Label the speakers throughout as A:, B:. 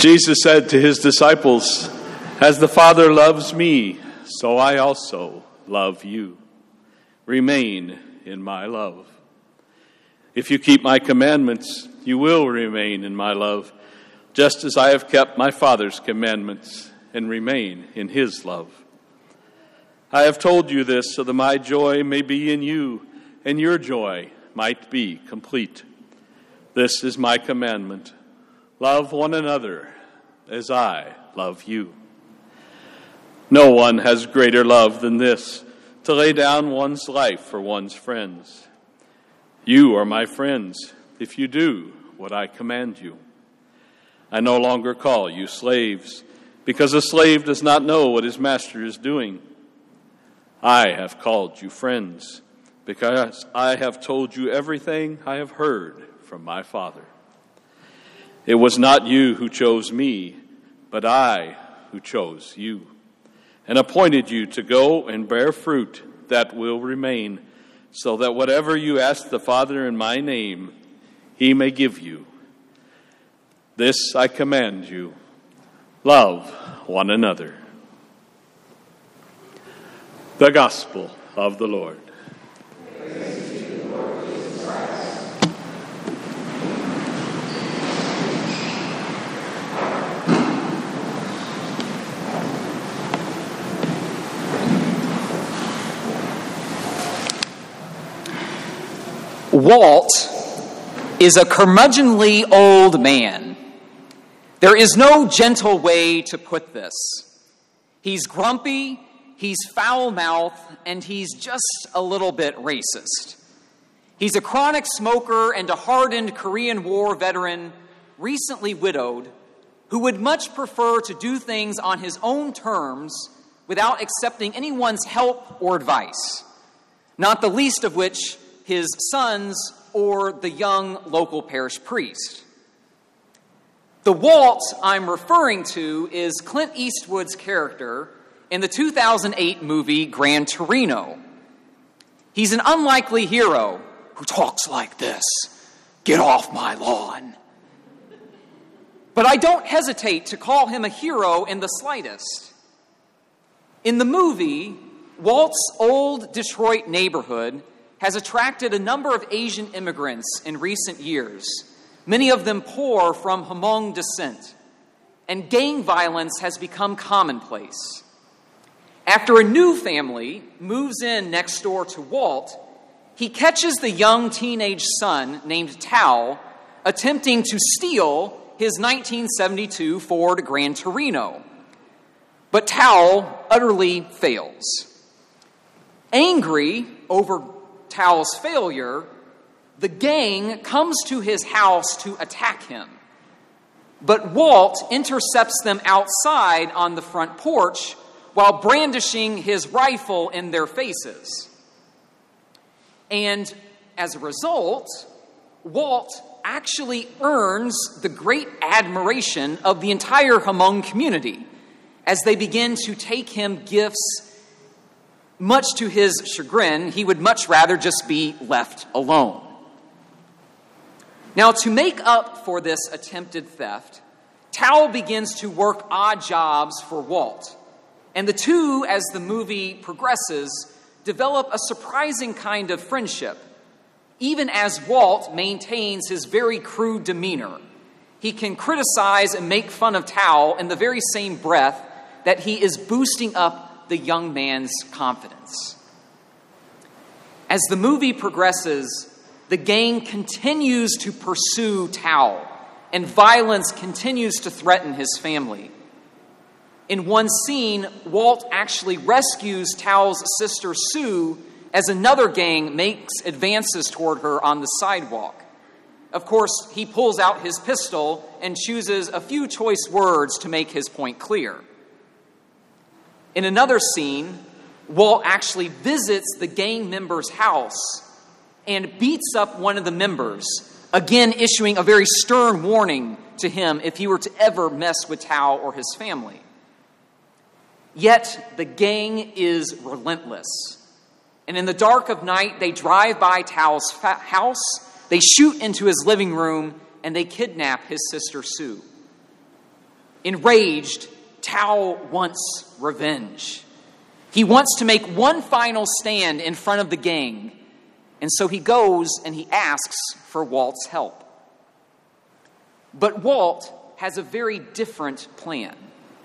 A: Jesus said to his disciples, "As the Father loves me, so I also love you. Remain in my love. If you keep my commandments, you will remain in my love, just as I have kept my Father's commandments and remain in his love. I have told you this so that my joy may be in you and your joy might be complete. This is my commandment. Love one another as I love you. No one has greater love than this, to lay down one's life for one's friends. You are my friends if you do what I command you. I no longer call you slaves, because a slave does not know what his master is doing. I have called you friends, because I have told you everything I have heard from my Father. It was not you who chose me, but I who chose you, and appointed you to go and bear fruit that will remain, so that whatever you ask the Father in my name, he may give you. This I command you, love one another." The Gospel of the Lord.
B: Praise to you, Lord Jesus Christ.
C: Walt is a curmudgeonly old man. There is no gentle way to put this. He's grumpy, he's foul-mouthed, and he's just a little bit racist. He's a chronic smoker and a hardened Korean War veteran, recently widowed, who would much prefer to do things on his own terms without accepting anyone's help or advice, not the least of which his sons or the young local parish priest. The Walt I'm referring to is Clint Eastwood's character in the 2008 movie Gran Torino. He's an unlikely hero who talks like this: "Get off my lawn." But I don't hesitate to call him a hero in the slightest. In the movie, Walt's old Detroit neighborhood has attracted a number of Asian immigrants in recent years, many of them poor from Hmong descent, and gang violence has become commonplace. After a new family moves in next door to Walt, he catches the young teenage son named Tao attempting to steal his 1972 Ford Gran Torino. But Tao utterly fails. Angry over Tao's failure, the gang comes to his house to attack him. But Walt intercepts them outside on the front porch while brandishing his rifle in their faces. And as a result, Walt actually earns the great admiration of the entire Hmong community as they begin to take him gifts. Much to his chagrin, he would much rather just be left alone. Now, to make up for this attempted theft, Tao begins to work odd jobs for Walt. And the two, as the movie progresses, develop a surprising kind of friendship, even as Walt maintains his very crude demeanor. He can criticize and make fun of Tao in the very same breath that he is boosting up the young man's confidence. As the movie progresses, the gang continues to pursue Tao, and violence continues to threaten his family. In one scene, Walt actually rescues Tao's sister Sue as another gang makes advances toward her on the sidewalk. Of course, he pulls out his pistol and chooses a few choice words to make his point clear. In another scene, Walt actually visits the gang member's house and beats up one of the members, again issuing a very stern warning to him if he were to ever mess with Tao or his family. Yet the gang is relentless. And in the dark of night, they drive by Tao's house, they shoot into his living room, and they kidnap his sister Sue. Enraged, Tao wants revenge. He wants to make one final stand in front of the gang, and so he goes and he asks for Walt's help. But Walt has a very different plan.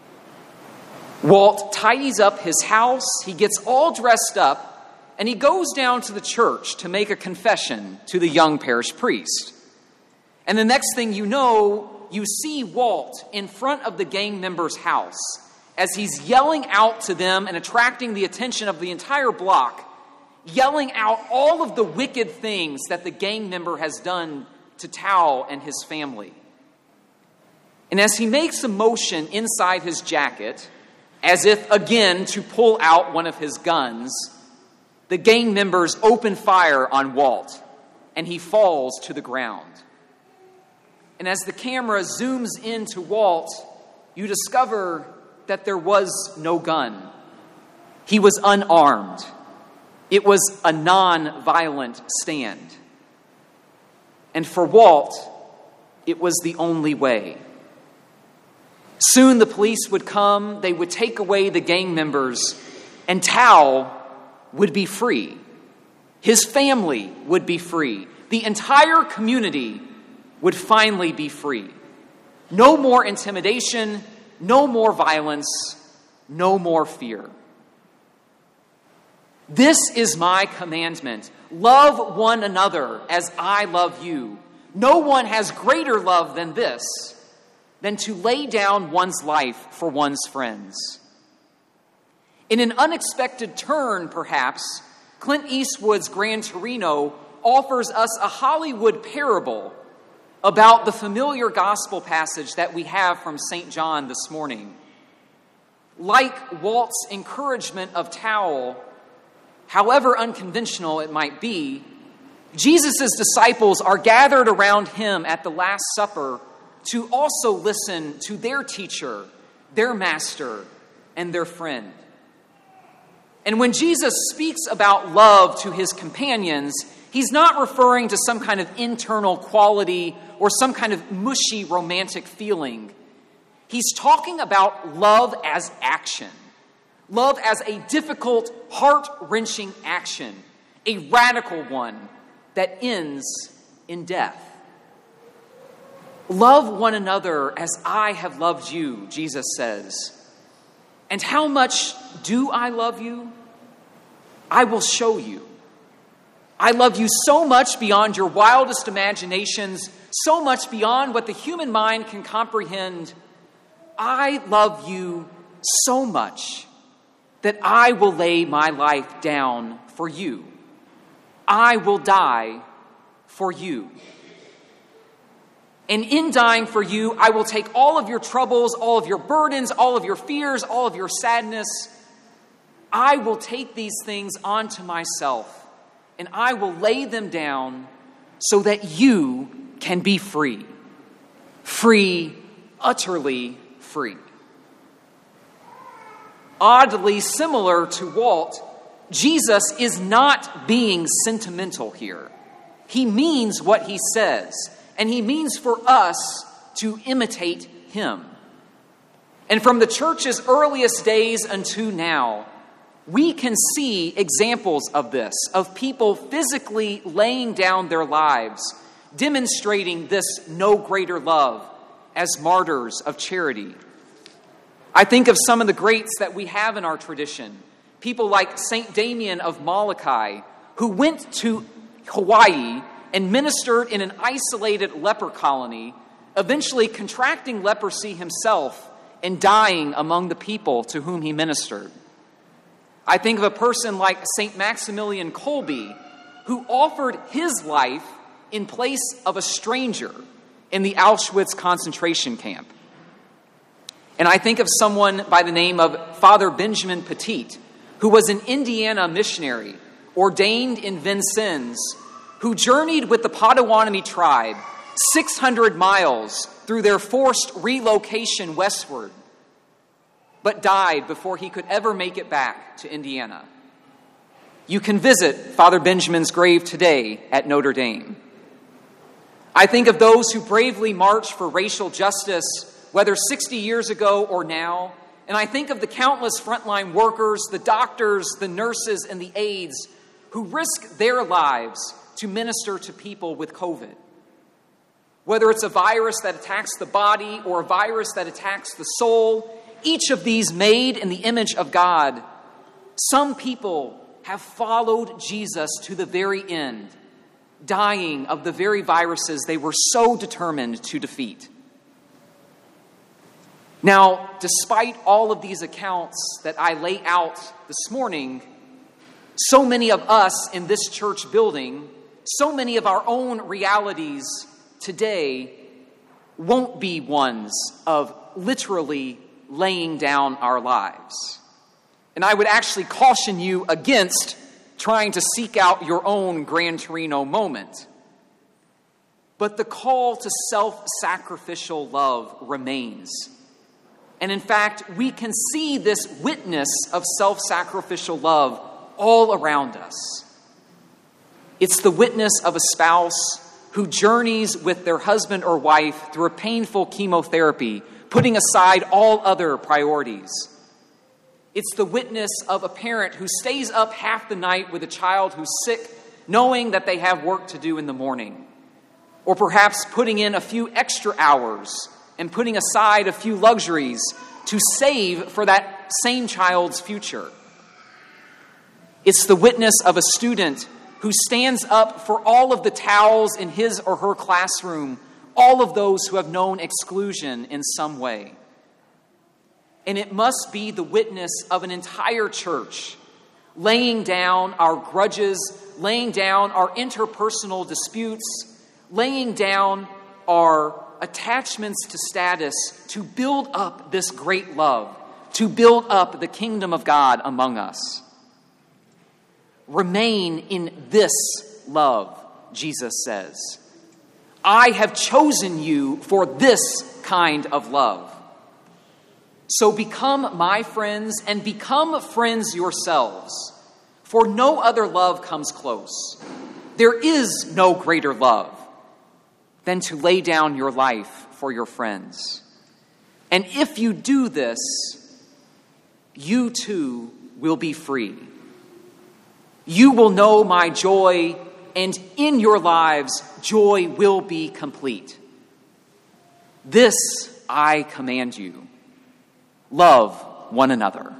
C: Walt tidies up his house, he gets all dressed up, and he goes down to the church to make a confession to the young parish priest. And the next thing you know, you see Walt in front of the gang member's house as he's yelling out to them and attracting the attention of the entire block, yelling out all of the wicked things that the gang member has done to Tao and his family. And as he makes a motion inside his jacket, as if, again, to pull out one of his guns, the gang members open fire on Walt, and he falls to the ground. And as the camera zooms into Walt, you discover that there was no gun. He was unarmed. It was a non-violent stand. And for Walt, it was the only way. Soon the police would come, they would take away the gang members, and Tao would be free. His family would be free. The entire community would finally be free. No more intimidation, no more violence, no more fear. This is my commandment. Love one another as I love you. No one has greater love than this, than to lay down one's life for one's friends. In an unexpected turn, perhaps, Clint Eastwood's Gran Torino offers us a Hollywood parable about the familiar gospel passage that we have from St. John this morning. Like Walt's encouragement of Tao, however unconventional it might be, Jesus' disciples are gathered around him at the Last Supper to also listen to their teacher, their master, and their friend. And when Jesus speaks about love to his companions, he's not referring to some kind of internal quality or some kind of mushy romantic feeling. He's talking about love as action. Love as a difficult, heart-wrenching action, a radical one that ends in death. Love one another as I have loved you, Jesus says. And how much do I love you? I will show you. I love you so much beyond your wildest imaginations, so much beyond what the human mind can comprehend. I love you so much that I will lay my life down for you. I will die for you. And in dying for you, I will take all of your troubles, all of your burdens, all of your fears, all of your sadness. I will take these things onto myself, and I will lay them down so that you can be free. Free, utterly free. Oddly similar to Walt, Jesus is not being sentimental here. He means what he says, and he means for us to imitate him. And from the church's earliest days unto now, we can see examples of this, of people physically laying down their lives, demonstrating this no greater love as martyrs of charity. I think of some of the greats that we have in our tradition, people like St. Damien of Molokai, who went to Hawaii and ministered in an isolated leper colony, eventually contracting leprosy himself and dying among the people to whom he ministered. I think of a person like St. Maximilian Kolbe, who offered his life in place of a stranger in the Auschwitz concentration camp. And I think of someone by the name of Father Benjamin Petit, who was an Indiana missionary ordained in Vincennes, who journeyed with the Potawatomi tribe 600 miles through their forced relocation westward, but died before he could ever make it back to Indiana. You can visit Father Benjamin's grave today at Notre Dame. I think of those who bravely marched for racial justice whether 60 years ago or now, and I think of the countless frontline workers, the doctors, the nurses, and the aides who risk their lives to minister to people with COVID. Whether it's a virus that attacks the body or a virus that attacks the soul, each of these made in the image of God, some people have followed Jesus to the very end, dying of the very viruses they were so determined to defeat. Now, despite all of these accounts that I lay out this morning, so many of us in this church building, so many of our own realities today won't be ones of literally laying down our lives. And I would actually caution you against trying to seek out your own Gran Torino moment. But the call to self-sacrificial love remains. And in fact, we can see this witness of self-sacrificial love all around us. It's the witness of a spouse who journeys with their husband or wife through a painful chemotherapy, putting aside all other priorities. It's the witness of a parent who stays up half the night with a child who's sick, knowing that they have work to do in the morning. Or perhaps putting in a few extra hours and putting aside a few luxuries to save for that same child's future. It's the witness of a student who stands up for all of the towels in his or her classroom, all of those who have known exclusion in some way. And it must be the witness of an entire church, laying down our grudges, laying down our interpersonal disputes, laying down our attachments to status to build up this great love, to build up the kingdom of God among us. Remain in this love, Jesus says. I have chosen you for this kind of love. So become my friends and become friends yourselves, for no other love comes close. There is no greater love than to lay down your life for your friends. And if you do this, you too will be free. You will know my joy, and in your lives, joy will be complete. This I command you. Love one another.